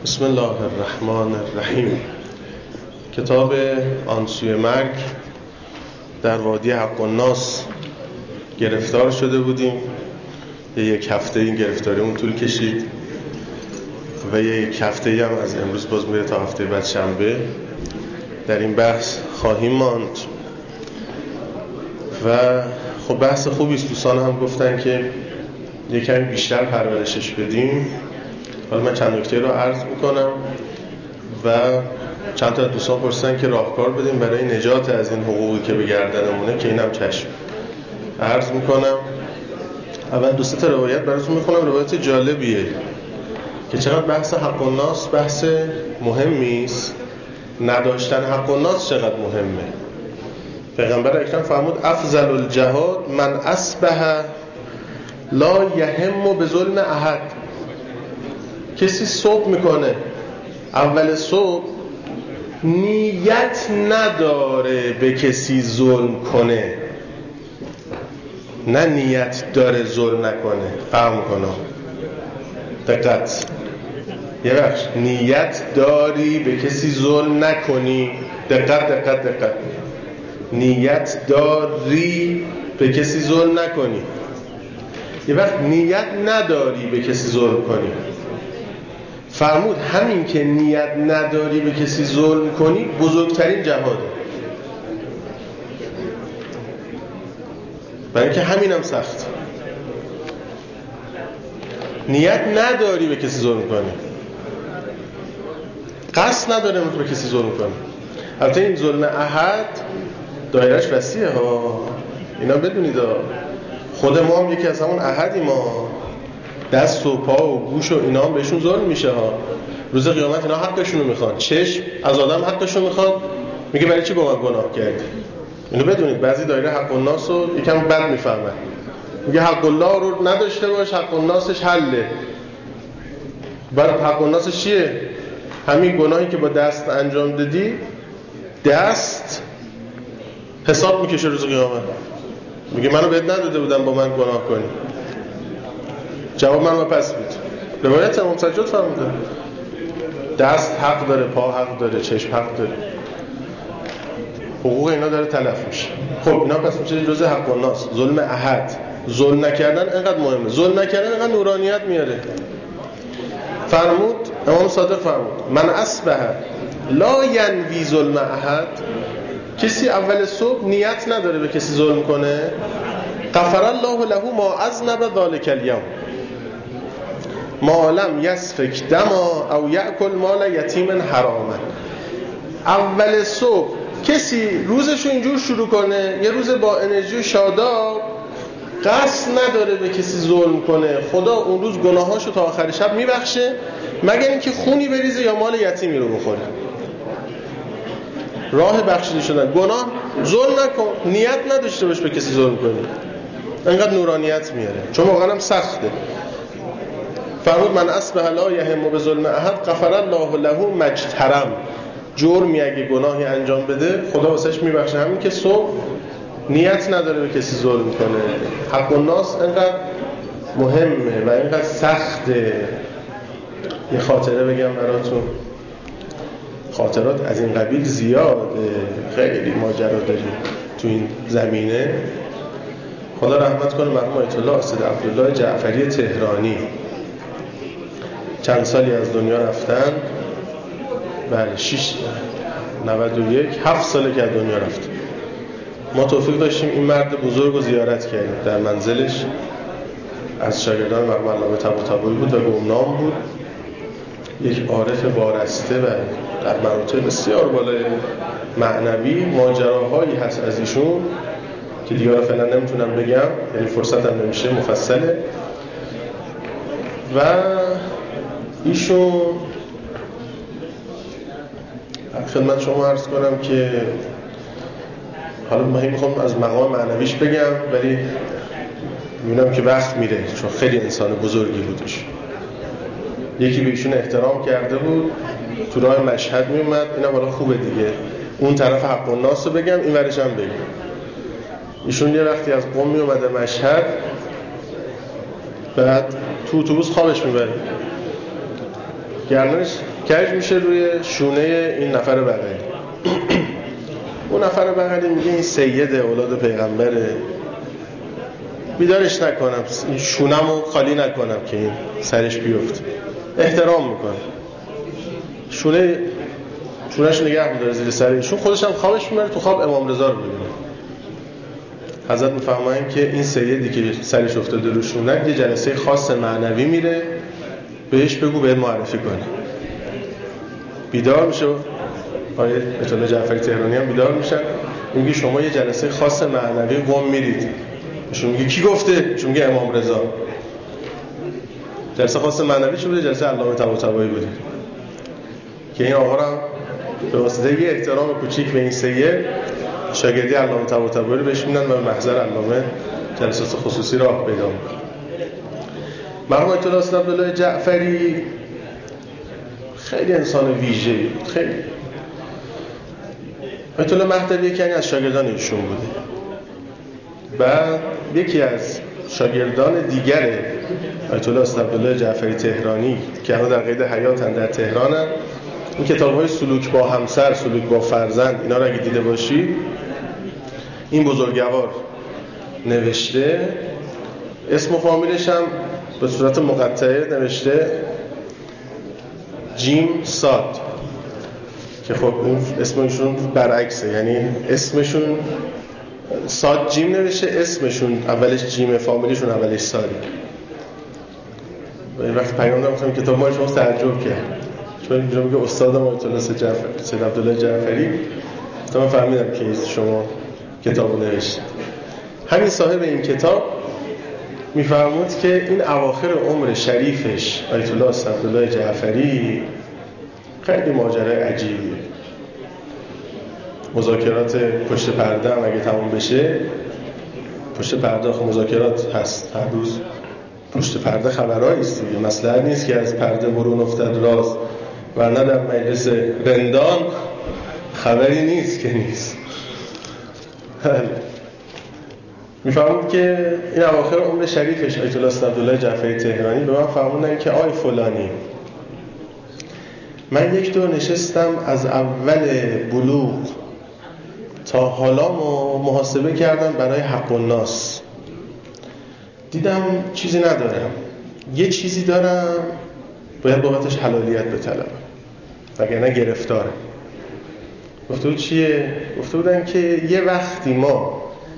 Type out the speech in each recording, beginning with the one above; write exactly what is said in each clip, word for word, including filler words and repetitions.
بسم الله الرحمن الرحیم. کتاب آن سوی مرگ در وادی حق الناس گرفتار شده بودیم. یک هفته این گرفتاریمون طول کشید و یک هفته هم از امروز باز میره تا هفته بعد شنبه در این بحث خواهیم ماند و خب بحث خوبی است. دوستان هم گفتن که یکم بیشتر پرورشش بدیم. حالا من چند نکته رو عرض میکنم و چند تا دوستان پرسیدن که راهکار بدیم برای نجات از این حقوقی که به گردنمونه، که اینم چشم عرض میکنم. اول دو سه تا روایت براتون میخونم. روایت جالبیه که چقدر بحث حق الناس بحث مهمی است. نداشتن حق الناس چقدر مهمه. پیغمبر اکرم فرمود افضل الجهاد من اصبح لا یهم بظلم احد. کسی صبح میکنه اول صبح نیت نداره به کسی ظلم کنه، نه نیت داره ظلم نکنه. فهم کنه دقت یه بخش نیت داری به کسی ظلم نکنی. دقت دقت دقت نیت داری به کسی ظلم نکنی. یه وقت نیت نداری به کسی ظلم کنی. فرمود همین که نیت نداری به کسی ظلم کنی بزرگترین جهاده. برای اینکه همین هم سخت. نیت نداری به کسی ظلم کنی، قصد نداره به کسی ظلم کنی. البته این ظلم احد دایرش وسیعه ها، اینا بدونید. خود ما هم یکی از همون احدی. ما دست و پا و گوش و اینا هم بهشون ظلم میشه ها. روز قیامت اینا حقشونو میخوان. چشم از آدم حقشونو میخواد، میگه برای چی با من گناه کردی؟ اینو بدونید. بعضی دایره حق الناس رو یکم بد میفهمن. میگه حق الله رو نداشته باش، حق الناسش حله. بعد حق الناسش چیه؟ همین گناهی که با دست انجام دادی، دست حساب میکشه روز قیامت. میگه منو بهت نداده بودم با من گناه کنی. جواب من ما پس بود. روایت امام سجاد فرموده دست حق داره، پا حق داره، چشم حق داره. حقوق اینا داره تلف میشه. خب اینا پس میشه جزء حق الناس. ظلم احد، ظلم نکردن اینقدر مهمه. ظلم نکردن اینقدر نورانیت میاره. فرمود امام صادق فرمود من اصبح لا ینوی ظلم احد. کسی اول صبح نیت نداره به کسی ظلم کنه، غفر الله له ما اذنب ذلک اليوم ما لم یسفک دما او یأکل مال یتیم حراما. اول صبح کسی روزشو اینجور شروع کنه، یه روز با انرژی و شاداب، قصد نداره به کسی ظلم کنه، خدا اون روز گناهاشو تا آخر شب میبخشه، مگر اینکه خونی بریزه یا مال یتیمی رو بخوره. راه بخشیده شدن گناه. ظلم نکن، نیت نداشته باش به کسی ظلم کنی. اینقدر نورانیت میاره، چون واقعا هم سخته. فرمود من اصبح لا یهم بظلم احد غفر الله له مجترم. جرمی اگه گناهی انجام بده خدا واسش میبخشه. همین که صبح نیت نداره به کسی ظلم کنه. حق الناس اینقدر مهمه و اینقدر سخته. یه خاطره بگم براتون. خاطرات از این قبیل زیاده، خیلی ماجرا داریم تو این زمینه. خدا رحمت کنه مرحوم آیت الله اسد عبدالله جعفری تهرانی. چند سالی از دنیا رفتن. بله شش نود و یک هفت ساله که از دنیا رفتن. ما توفیق داشتیم این مرد بزرگ رو زیارت کردیم در منزلش. از شاگردان مرحوم علامه طباطبایی بود و گمنام بود. یک عارف وارسته و در مراتب بسیار بالای معنوی. ماجراهایی هست از ایشون که دیگه فعلا نمیتونم بگم، یعنی فرصتم نمیشه مفصله. و ایشون خدمت شما عرض کنم که حالا من میخوام از مقام معنویش بگم، ولی میبینم که وقت میره چون خیلی انسان بزرگی بودش. یکی به ایشون احترام کرده بود، تو راه مشهد میومد. اینا حالا خوبه دیگه، اون طرف حق الناس رو بگم، این ورش هم بگم. ایشون یه وقتی از قم میومده مشهد، بعد تو اتوبوس خوابش میبره. گردنش کج میشه روی شونه این نفر بغلی. اون نفر بغلی میگه این سیده اولاد پیغمبره، بیدارش نکنم، این شونمو خالی نکنم که این سرش بیفته. احترام میکنه، شونه شونهش نگه میداره زیر سر ایشون، خودش هم خوابش میبره تو خواب امام رضا رو ببینه. حضرت میفرمایند که این سیدی که سرش افتاده رو شونه یه جلسه خاص معنوی میره، بهش بگو بهت معرفی کنه. بیدار میشه. آیه آیت الله جعفری تهرانی هم بیدار میشن، میگه شما یه جلسه خاص معنوی قم میرید. ایشون میگه کی گفته؟ ایشون میگه امام رضا. جلسه خاص معنوی چه بوده؟ جلسه علامه طباطبایی بوده که این آقا هم به واسطه یه احترام کوچیک به این سید شاگردی علامه طباطبایی رو بهش میدن و به محضر علامه جلسات خصوصی راه پیدا میکنه. مرحوم آیت الله حسین عبدالله جعفری خیلی انسان ویژه‌ای بود. خیلی آیت الله مهدوی کنی از شاگردان ایشون بوده. بعد یکی از شاگردان دیگر آیت الله حسین عبدالله جعفری تهرانی که الان در قید حیاتن در تهرانن، این کتاب‌های سلوک با همسر، سلوک با فرزند، اینا رو اگه دیده باشی، این بزرگوار نوشته. اسم و فامیلش هم به صورت مقطعه نوشته جیم ساد، که خب اون اسمشون برعکسه، یعنی اسمشون ساد جیم نوشته، اسمشون اولش جیم، فامیلشون اولش ساده. و این وقت پیام دادم کتاب ما شما تعجب کرد، چون اینجا میگه استاد ما آیت الله جعفری سید عبدالله جعفری. من فهمیدم که شما کتابو نوشتید. همین صاحب این کتاب میفرمود که این اواخر عمر شریفش آیت الله عبدالله جعفری خیلی ماجرای عجیبیه. مذاکرات پشت پرده هم اگه تموم بشه، پشت پرده خب مذاکرات هست هر روز، پشت پرده خبرایی است دیگه، مسئله نیست که از پرده برون افتاد راز، ورنه در مجلس رندان خبری نیست که نیست. میفهمون که این اواخر عمر شریفش آیت الله عبدالله جعفری تهرانی به من فرمودن که آی فلانی، من یک دور نشستم از اول بلوغ تا حالا محاسبه کردم برای حق الناس، دیدم چیزی ندارم، یه چیزی دارم باید بابتش حلالیت بطلبم وگرنه گرفتارم. گفته بود چیه؟ گفته بودن که یه وقتی ما،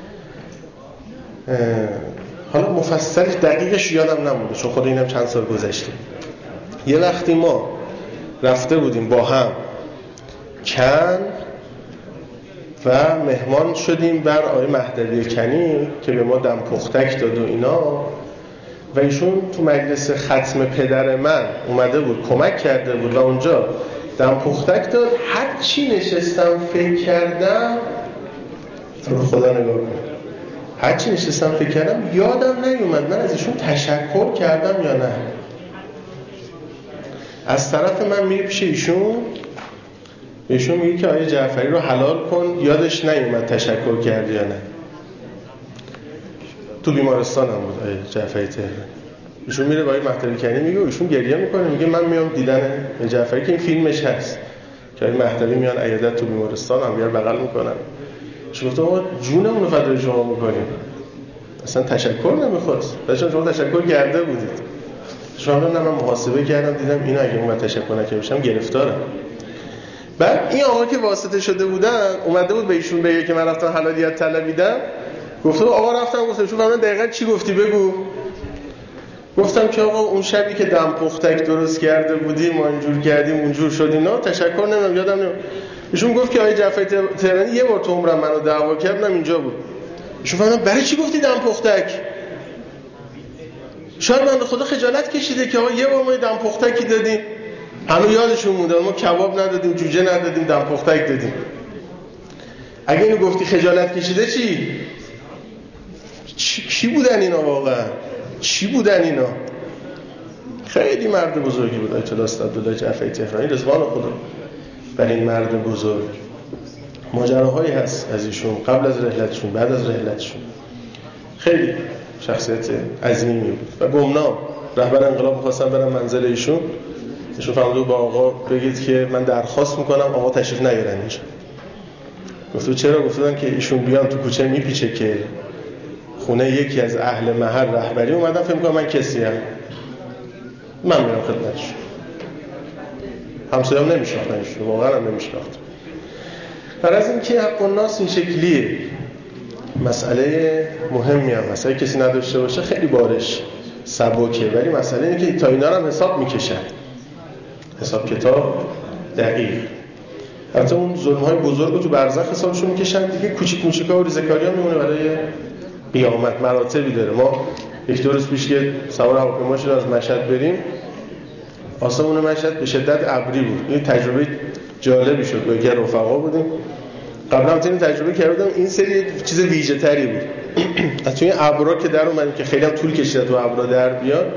حالا مفصلش دقیقش یادم نمونده چون خود اینم چند سال گذشته، یه وقتی ما رفته بودیم با هم کن و مهمان شدیم بر آقای مهدوی کنی که به ما دم پختک داد و اینا، و ایشون تو مجلس ختم پدر من اومده بود کمک کرده بود و اونجا دم پختک داد. هر چی نشستم فکر کردم، تو خدا نگاه کن، هر چی نشستم فکر کردم یادم نیومد من از ایشون تشکر کردم یا نه. از طرف من میری پیش ایشون، ایشون میگه که آیه جعفری رو حلال کن، یادش نیومد تشکر کردی یا نه. تو بیمارستان هم بود آیه جعفری تهرانی. ایشون میره با آیه مهدوی کنی میگه، ایشون گریه میکنه میگه من میام دیدن آیه جعفری که این فیلمش هست که آیه مهدوی میان عیادت تو بیمارستان هم بیار بغل میکنن. ایشون گفت ما جونمون رو فدای شما میکنیم، اصلا تشکر نمیخواست، داشتم شما تشکر کرده بودید. شما نه من محاسبه کردم دیدم اینا اگه اون تشکر نکردم گرفتارم. بعد این آقا که واسطه شده بودن اومده بود به ایشون بگه که من رفتم حلالیت طلبیدم، گفته آقا رفتم گفتم شو من دقیقاً چی گفتی بگو. گفتم که آقا اون شبی که دم پختک درست کرده بودیم ما اینجور کردیم اونجور شدیم نه تشکر نمیدونم یادم نمیاد. ایشون گفت که آقای جعفری تهرانی یه بار تو عمرم منو دعوا کردم اینجا بود. ایشون فهمیدم برای چی گفتی دم پختک؟ شاید من خدا خجالت کشیده که آقا یه بار ما دم پختکی دادیم، هنوز یادشون مونده ما کباب ندادیم، جوجه ندادیم، دم پختک دادیم. اگه اینو گفتی خجالت کشیده چی؟ چی بودن اینا واقعا؟ چی بودن اینا؟ خیلی مرد بزرگی بود آیت الله عبدالله جعفری تهرانی، رضوان خدا بر این مرد بزرگ. ماجراهایی هست از ایشون قبل از رحلتشون، بعد از رحلتشون. خیلی شخصیت عظیمی بود و گمنام. رهبر انقلاب می‌خواستن برن منزل ایشون، ایشون فرموده با آقا بگید که من درخواست میکنم آقا تشریف نیارن اینجا. گفتم چرا؟ گفتن که ایشون بیان تو کوچه میپیچه که خونه یکی از اهل محل رهبری اومدن، فکر میکنم من کسی ام، من میرم خدمتش. همسایه‌ام نمیشناختن ایشون، واقعا هم نمیشناختن. برای از این که حق الناس این شکلیه، مسئله مهمی هم مسئله کسی نداشته باشه خیلی بارش سبکه، ولی مسئله اینه که تا اینا رو هم حساب میکشن، حساب کتاب دقیق. حتی اون ظلم‌های بزرگ رو تو برزخ حسابشون میکشن دیگه، کوچیک موچیکا و ریزکاری ها میمونه برای قیامت. مراتبی داره. ما یک دو روز پیش که سوار هواپیما شد از مشهد بریم، آسمون مشهد به شدت ابری بود. این تجربه جالبی شد. با یکی رفقا بودیم، قبلا هم این تجربه کردم، این سری چیز ویژه تری بود. از توی ابرا که در اومدیم که خیلی هم طول کشید تو ابرا در بیاد،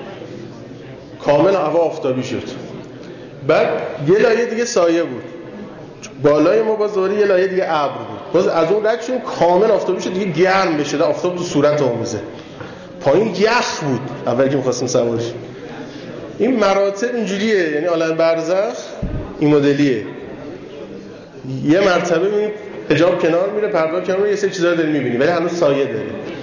کامل هوا آفتابی شد. بعد یه لایه دیگه سایه بود، بالای ما باز دوباره یه لایه دیگه ابر بود، باز از اون رد شدیم کامل آفتابی شد دیگه، گرم بشه، آفتاب تو صورت آمیزه. پایین یخ بود اولی که می‌خواستیم سوار شیم. این مراتب اینجوریه، یعنی عالم برزخ این مدلیه. یه مرتبه می‌بینی حجاب کنار میره، پرده کنار میره، یه سری چیزا رو داری می‌بینی ولی هنوز سایه داره.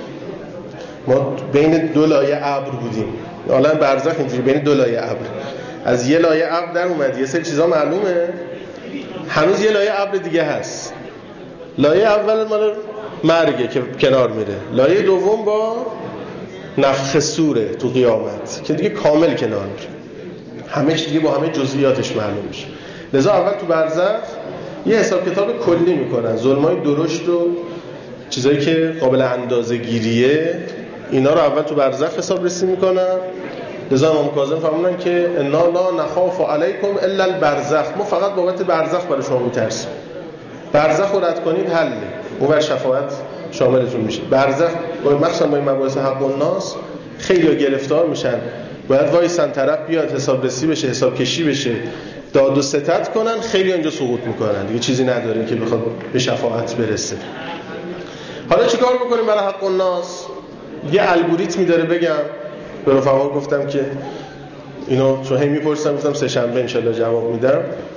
ما بین دو لایه ابر بودیم. عالم برزخ اینجوری بین دو لایه ابر. از یه لایه ابر در اومد، یه سری چیزا معلومه، هنوز یه لایه ابر دیگه هست. لایه اول مال مرگه که کنار میره، لایه دوم با نفخ صوره تو قیامت که دیگه کامل کنار میره، همه چیز دیگه با همه جزئیاتش معلوم میشه. لذا اول تو برزخ یه حساب کتاب کلی میکنن، ظلمای درشت و چیزایی که قابل اندازه‌گیریه اینا رو اول تو برزخ حساب رسی میکنن. لذا امام کاظم فرمودن که انا لا نخاف علیکم الا البرزخ، ما فقط بابت برزخ برای شما میترسیم. برزخ رو رد کنید حله، اون ور شفاعت شاملتون میشه. برزخ مخصوصا با این مباحث حق الناس خیلی گرفتار میشن، باید وایسن طرف بیاد حساب رسی بشه، حساب کشی بشه، داد و ستد کنن، خیلی اینجا سقوط میکنن دیگه، چیزی نداره که بخواد به شفاعت برسه. حالا چیکار بکنیم برای حق الناس؟ یه الگوریتمی داره. بگم به رفقا گفتم که اینو چون هی میپرسم، گفتم سه شنبه ان شاءالله جواب میدم.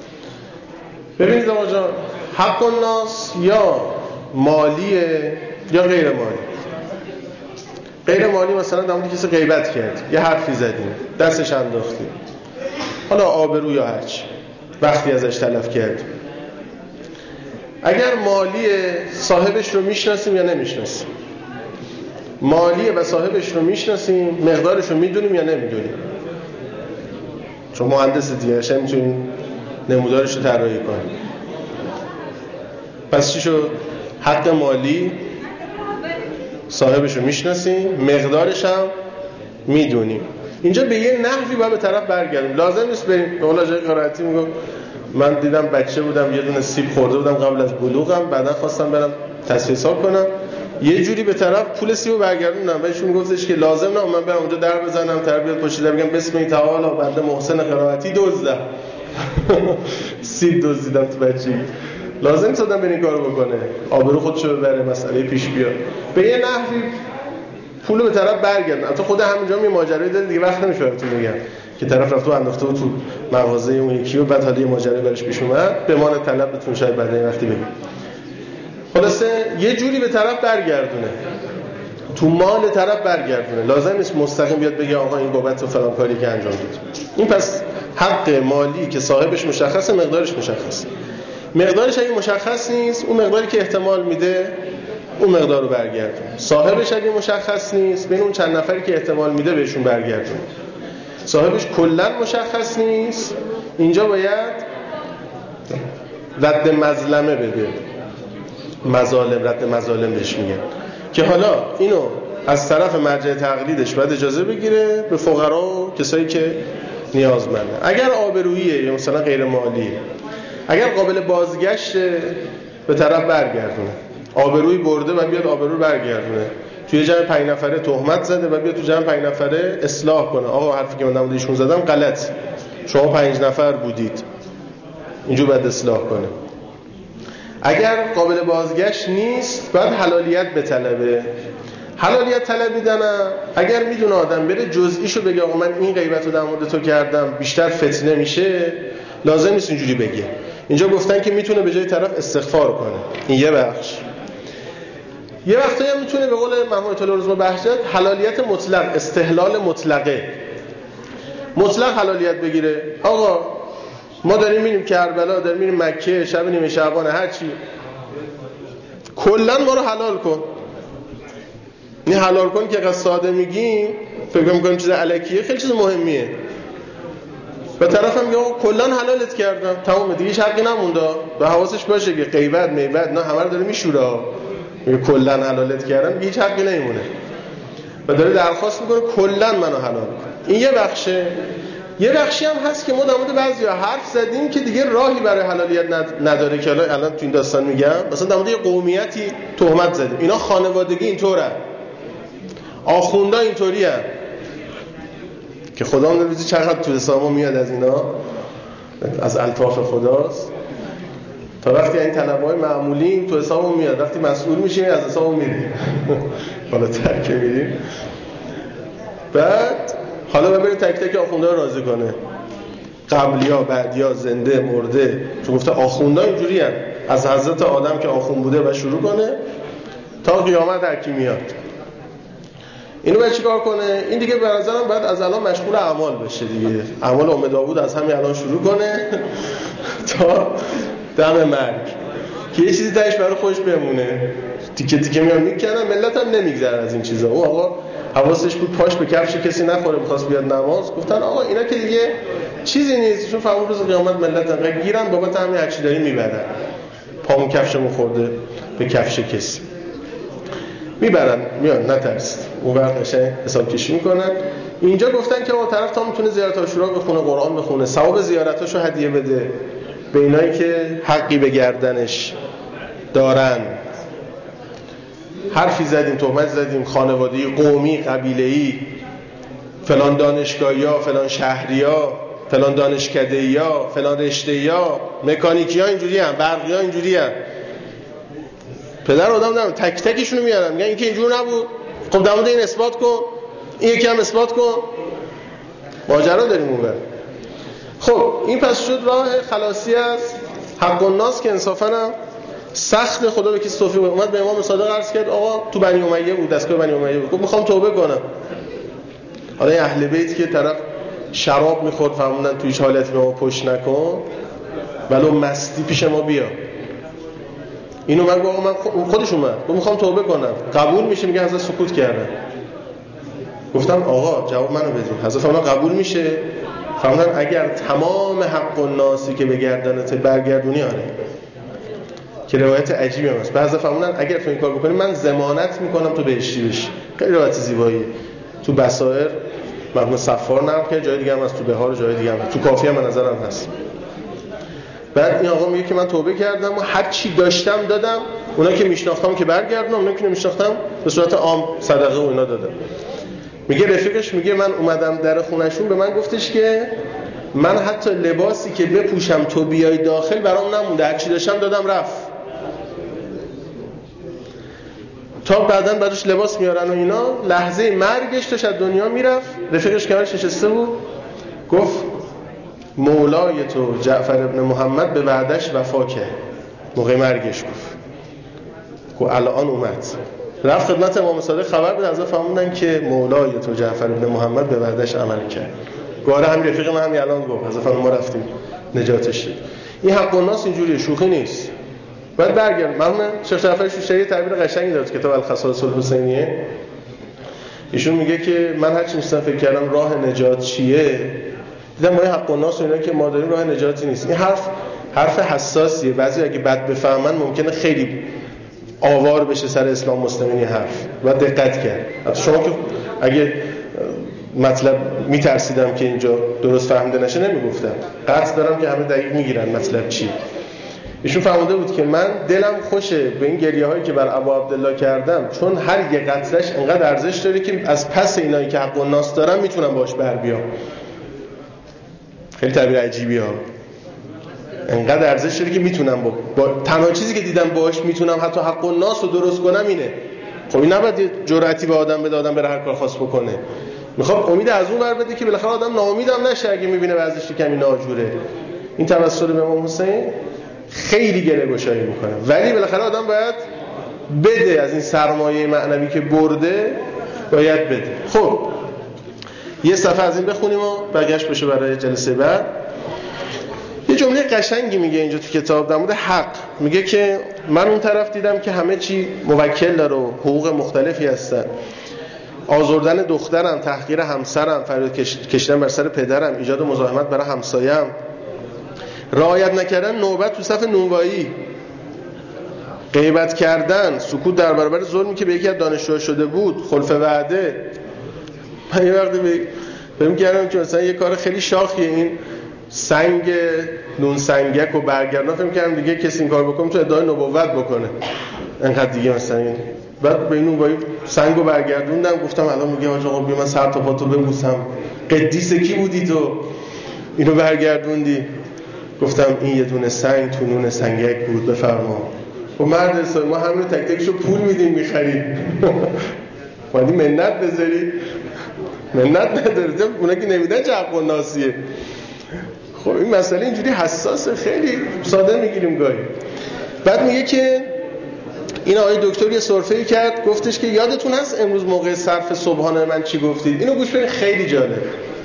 ببینید آقا جان، حق الناس یا مالیه یا غیر مالی. غیر مالی مثلا در مورد کسی غیبت کرد، یه حرفی زدیم، دستش انداختیم، حالا آبرو یا هرچی، وقتی ازش تلف کرد. اگر مالیه صاحبش رو میشناسیم یا نمیشناسیم؟ مالیه و صاحبش رو میشناسیم، مقدارش رو میدونیم یا نمیدونیم؟ چون مهندس دیگه شما میتونیم نمودارش رو طراحی کنیم. پس چی شد؟ حق مالی صاحبش رو میشناسیم، مقدارش هم میدونیم. اینجا به یه نحوی باید به طرف برگردیم. لازم نیست بریم به قول آقای قرائتی میگم من دیدم بچه بودم یه دونه سیب خورده بودم قبل از بلوغم، بعدا خواستم برم تصفیه حساب کنم، یه جوری به طرف پول سیبو برگردوندم، بهشون گفتش که لازم نه من برم اونجا در بزنم، تربیت پشت در بگم بسم الله تعالی بنده محسن قرائتی دزدم. سیب دزدیدم تو بچگی. لازم نیست آدم برین کارو بکنه، آبرو خودشو ببره، مسئله پیش بیاد. به یه نحوی پولو به طرف برگردن. البته خود همینجا می ماجرایی داره دیگه، وقت نمیشه براتون بگم که طرف رفته و انداخته بود تو مغازه اون یکی و بعد حالا یه ماجرایی براش پیش اومد، به مان طلب بتون شاید بعد این وقتی بگم. خلاصه یه جوری به طرف برگردونه، تو مال طرف برگردونه. لازم نیست مستقیم بیاد بگه آقا این بابت و فلان کاری که انجام داد. این پس حق مالی که صاحبش مشخصه، مقدارش مشخصه. مقدارش اگه مشخص نیست، اون مقداری که احتمال میده اون مقدار رو برگردون. صاحبش اگه مشخص نیست، بین اون چند نفری که احتمال میده بهشون برگردون. صاحبش کلا مشخص نیست، اینجا باید رد مظلمه بده. مظالم، رد مظالم بهش میگن، که حالا اینو از طرف مرجع تقلیدش باید اجازه بگیره به فقرا و کسایی که نیازمنده. اگر آبروییه یا مثلا غیر مالیه، اگر قابل بازگشت به طرف برگردونه، آبروی برده و بیاد آبرو رو برگردونه، توی جمع پنج نفره تهمت زده و بیاد تو جمع پنج نفره اصلاح کنه، آقا حرفی که من نموده ایشون زدم غلط، شما پنج نفر بودید، اینجور باید اصلاح کنه. اگر قابل بازگشت نیست، باید حلالیت بطلبه. حلالیت طلبیدن اگر میدونه آدم بره جزئیشو بگه آقا من این غیبت رو در مورد تو کردم بیشتر فتنه میشه، لازم نیست اینجوری بگه. اینجا گفتن که میتونه به جای طرف استغفار کنه. این یه بخش. یه وقتایی هم میتونه به قول مرحوم آیت الله روزما بهجت حلالیت مطلق، استحلال مطلقه، مطلق حلالیت بگیره. آقا ما داریم میریم کربلا، داریم میریم مکه، شب نیمه شعبان، هر چی، کلا ما رو حلال کن. این حلال کن که قصد ساده میگیم فکر میکنیم چیز الکیه، خیلی چیز مهمیه. به طرف هم میگه کلا حلالت کردم، تمام دیگه هیچ حقی نمونده. به حواسش باشه که غیبت میبد نه همه رو داره میشوره، میگه کلا حلالت کردم دیگه هیچ حقی نمیمونه و داره درخواست میکنه کلا منو حلال کن. این یه بخشه. یه بخشی هم هست که ما در مورد بعضیا حرف زدیم که دیگه راهی برای حلالیت نداره که الان تو این داستان میگم. مثلا در مورد یه قومیتی تهمت زدیم، اینا خانوادگی اینطوره، آخوندا اینطوریه که خدا اون روزی چقدر تو حسابم میاد از اینا، از الطاف خداست. تا وقتی این طلبهای معمولی تو حسابم میاد، وقتی مسئول میشیم از حسابم میریم حالا ترک میدیم. بعد حالا ببرید تک تک آخوندا رو راضی کنه، قبلیا بعدیا زنده مرده، چون گفته آخوندا اینجوری هست، از حضرت آدم که آخوند بوده و شروع کنه تا قیامت هر کی میاد. اینو باید چیکار کنه؟ این دیگه به نظرم باید از الان مشغول اعمال بشه دیگه. اعمال ام داوود از همین الان شروع کنه تا دم مرگ که یه چیزی تاش برای خوش بمونه. تیکه تیکه میان میکنن، ملت هم نمیگذره از این چیزا. او آقا حواسش بود پاش به کفش کسی نخوره، می‌خواست بیاد نماز، گفتن آقا اینا که دیگه چیزی نیست، چون فهمون روز قیامت ملت انقدر گیرن بابت همین هرچی داری میبرن، پامون کفشمون خورده به کفش کسی میبرن، میان نترس. اون وقت قشنگ حساب کشی میکنن. اینجا گفتن که اون طرف تا میتونه زیارت عاشورا بخونه، قرآن بخونه، ثواب زیارتاشو هدیه بده به اینایی که حقی به گردنش دارن. حرفی زدیم، تهمت زدیم، خانوادگی، قومی، قبیله‌ای، فلان دانشگاهیا، فلان شهریا، فلان دانشکده‌یا، فلان رشته‌یا، مکانیکی‌ها اینجوری ان، برقی‌ها اینجوری ان. پدر آدم دارم تک تکشونو میارن میگن این که اینجور نبود، خب در مورد این اثبات کن، این یکی هم اثبات کن. ماجرا داریم اونور. خب این پس شد راه خلاصی از حق الناس که انصافاً هم سخت. خدا به کسی توفیق بده. اومد به امام صادق عرض کرد آقا تو بنی امیه بود، دستگاه بنی امیه بود، گفت میخوام توبه کنم. حالا این اهل بیت که طرف شراب میخورد فرمودن تو هیچ حالتی به ما پشت نکن ولو مستی پیش ما بیا. اینو من گفتم من خودش اومد گفت میخوام توبه کنم، قبول میشه؟ میگه حضرت سکوت کردن. گفتم آقا جواب منو بدید. حضرت فرمودن قبول میشه؟ فرمودن اگر تمام حق الناسی که به گردنت برگردونی آره. که روایت عجیبی هست. بعضی فرمودن اگر تو این کار بکنی من ضمانت میکنم تو بهشتی بشی. خیلی روایت زیبایی. تو بصائر مرحوم صفار نقل کرد، جای دیگه هم هست، تو بهار جای دیگه هم هست، تو کافیه به نظرم هست. بعد این آقا میگه که من توبه کردم و هر چی داشتم دادم، اونا که میشناختم که برگردونم، اونا که نمیشناختم به صورت عام صدقه و اینا دادم. میگه رفیقش میگه من اومدم در خونهشون به من گفتش که من حتی لباسی که بپوشم تو بیای داخل برام نمونده، هر چی داشتم دادم رفت. تا بعداً بعدش لباس میارن و اینا. لحظه مرگش داشت از دنیا میرفت، رفیقش کنارش نشسته بود، گفت مولای تو جعفر ابن محمد به وعدش وفا کرد. موقع مرگش گفت گفت الان اومد. رفت خدمت امام صادق خبر بده، از فهموندن که مولای تو جعفر ابن محمد به وعدش عمل کرد. گاره همین رفیق من همین الان گفت از فهم ما رفتیم نجاتش شد. این حق الناس اینجوریه، شوخی نیست. بعد برگرد مرحوم شیخ جعفر شوشتری تعبیر قشنگی داد کتاب الخصائص الحسینیه. ایشون میگه که من هر چی نشستم فکر کردم راه نجات چیه، دیدم ما حق الناس و اینا که ما داریم راه نجاتی نیست. این حرف حرف حساسیه، بعضی اگه بد بفهمن ممکنه خیلی آوار بشه سر اسلام مسلمین. حرف و دقت کرد. حتی شما که اگه مطلب میترسیدم که اینجا درست فهمیده نشه نمیگفتم، قصد دارم که همه دقیق میگیرن مطلب چی. ایشون فهمیده بود که من دلم خوشه به این گریه هایی که بر ابا عبدالله کردم، چون هر یه قطرش انقدر ارزش داره که از پس اینایی که حق الناس دارن میتونم باش بر بیام. خیلی تعبیر عجیبی ها. انقدر ارزش داره که میتونم با, با تنها چیزی که دیدم باش میتونم حتی حق الناس رو درست کنم اینه. خب این نباید جرأتی به آدم بده آدم بره هر کار خاص بکنه. میخوام امید از اون ور بده که بالاخره آدم ناامید هم نشه اگه میبینه وضعش کمی ناجوره. این توسل به امام حسین خیلی گره گشایی میکنه، ولی بالاخره آدم باید بده از این سرمایه معنوی که برده، باید بده. خب یه صفحه از این بخونیم و بقیه‌اش بشه برای جلسه بعد. یه جمله قشنگی میگه اینجا تو کتاب در مورد حق. میگه که من اون طرف دیدم که همه چی موکل داره و حقوق مختلفی هستن. آزردن دخترم، تحقیر همسرم، فریاد کشیدن بر سر پدرم، ایجاد مزاحمت برای همسایم، رعایت نکردن نوبت تو صف نونوایی، غیبت کردن، سکوت در برابر ظلمی که به یکی از دانشجوها شده بود، خلف وعده. من یه وقتی بهم کردم که مثلا یه کار خیلی شاخیه این سنگ نون سنگک و برگردان، فکر کردم دیگه کسی این کار بکنه تو ادعای نبوت بکنه انقدر دیگه مثلا این. بعد به این اونوایی سنگو برگردوندم، گفتم الان میگه حاج آقا بیا من سر تا پاتو ببوسم، قدیس کی بودی تو اینو برگردوندی؟ گفتم این یه دونه سنگ تو نون سنگک بود، بفرما. و مرد حساب ما همین تک تکشو پول میدیم میخریم. ولی منت بذاری منت نداره، اونا که نمیدن چه حق و ناسیه. خب این مسئله اینجوری حساسه، خیلی ساده میگیریم گاهی. بعد میگه که این آقای دکتر یه سرفه‌ای کرد، گفتش که یادتون هست امروز موقع صرف صبحانه من چی گفتید؟ اینو گوش بدین، خیلی جالب.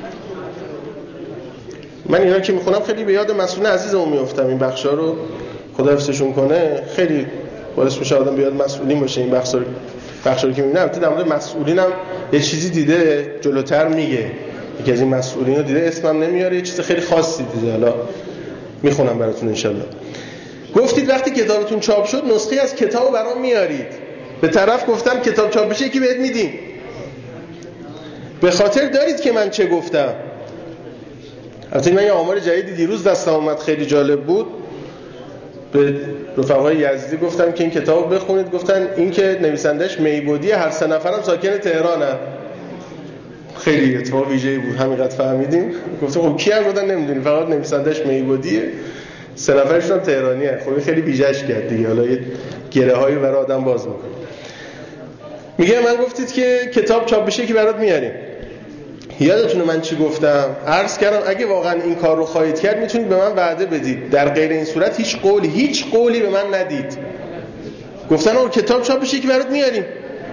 من اینا که میخونم خیلی به یاد مسئول عزیزمون میافتم، این بخشا رو خدا حفظشون کنه، خیلی باعث میشه آدم به یاد مسئولین باشه. این بخشا رو بخشا رو که میبینم در مورد مسئولینم یه چیزی دیده جلوتر میگه، یکی از این مسئولین رو دیده اسمم نمیاره، یه چیز خیلی خاصی دیده، حالا میخونم براتون انشالله. گفتید وقتی کتابتون چاپ شد نسخه از کتابو برام میارید. به طرف گفتم کتاب چاپ بشه یکی بهت میدیم. به خاطر دارید که من چه گفتم. البته من یه آمار جدیدی دیروز دستم اومد خیلی جالب بود. به رفقای یزدی گفتم که این کتابو بخونید، گفتن این که نویسندش میبودی، هر سه نفرم ساکن تهرانن. خیلی اتفاق ویژه‌ای بود، همینقدر فهمیدیم. گفتم خب کی هم بودن نمیدونیم، فقط نویسندش میبودیه، سه نفرشون هم تهرانیه. خب خیلی ویژه‌اش کرد دیگه، حالا یه گره‌هایی برای آدم باز می‌کنه. میگه من گفتید که کتاب چاپ بشه که برات میاریم. یادتونه من چی گفتم؟ عرض کردم اگه واقعا این کار رو خواهید کرد میتونید به من وعده بدید، در غیر این صورت هیچ قولی هیچ قولی به من ندید. گفتن آقا کتاب چاپ بشه که برات میاریم.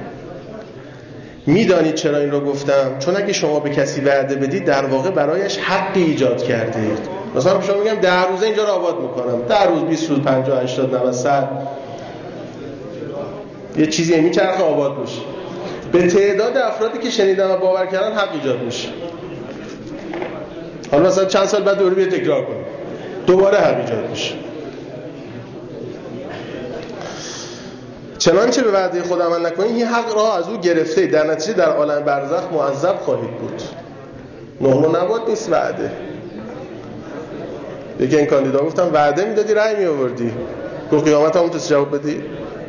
میدانید چرا این رو گفتم؟ چون اگه شما به کسی وعده بدید در واقع برایش حقی ایجاد کردید. مثلا شما میگم ده روزه اینجا رو آباد میکنم، ده روز، بیست روز، پنجاه، هشتاد، نود، صد، یه چیزی میچرخه آباد بشه. به تعداد افرادی که شنیدن و باور کردن حق ایجاد میشه. حالا مثلا چند سال بعد دوباره بیا تکرار کنیم، دوباره حق ایجاد میشه. چنانچه به وعده خود عمل نکنید این حق را از او گرفته، در نتیجه در عالم برزخ معذب خواهید بود. نهم نبود نیست وعده. یکی این کاندیدا گفتم وعده میدادی رأی می آوردی، گفت قیامت همون تو جواب بدی.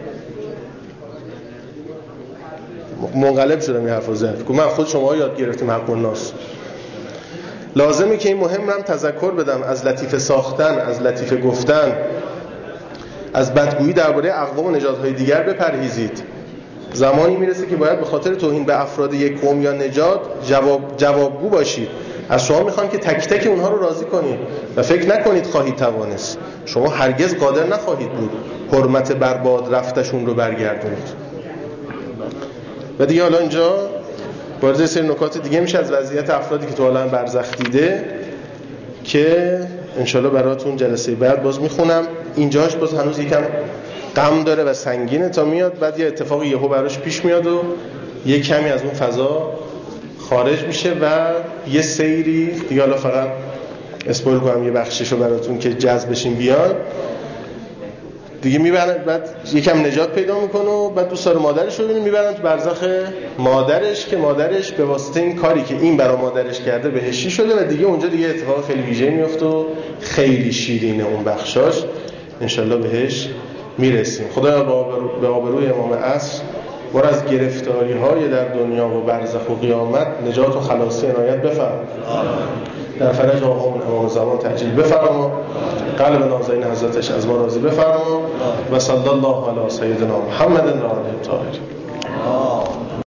منقلب شدم این حرفو زد، گفت من خود شما یاد گرفتیم حق الناس. لازمه که این مهم هم تذکر بدم، از لطیفه ساختن، از لطیفه گفتن، از بدگویی درباره اقوام و نژادهای دیگر بپرهیزید. زمانی میرسه که باید به خاطر توهین به افراد یک قوم یا نژاد جواب جوابگو باشید. از شما میخوان که تک تک اونها رو راضی کنید و فکر نکنید خواهید توانست. شما هرگز قادر نخواهید بود حرمت برباد رفتشون رو برگردونید. و دیگه حالا اینجا وارد سری نکات دیگه میشه از وضعیت افرادی که تو عالم برزخ دیده که انشالله براتون جلسه بعد باز میخونم. اینجاش باز هنوز یکم غم داره و سنگینه تا میاد، بعد یه اتفاقی یهو براش پیش میاد و یه کمی از اون فضا خارج میشه و یه سیری دیگه، حالا فقط اسپویل کنم یه بخششو براتون که جذب بشین بیان دیگه. میبرن بعد یکم نجات پیدا میکنه و بعد دوستار مادرش رو ببینیم میبرن تو برزخ مادرش که مادرش به واسطه این کاری که این برای مادرش کرده بهشی شده و دیگه اونجا دیگه اتفاق خیلی ویژه‌ای میفته و خیلی شیرینه اون بخشاش. انشالله بهش میرسیم. خدا به آبروی امام عصر ما از گرفتاری های در دنیا و برزخ و قیامت نجات و خلاصی عنایت بفرما. در فرج آقامون امام زمان تعجیل بفرما. قلب نازنین حضرتش از ما راضی بفرما. و صلی الله علی سیدنا محمد و آله الطاهرین. آمین.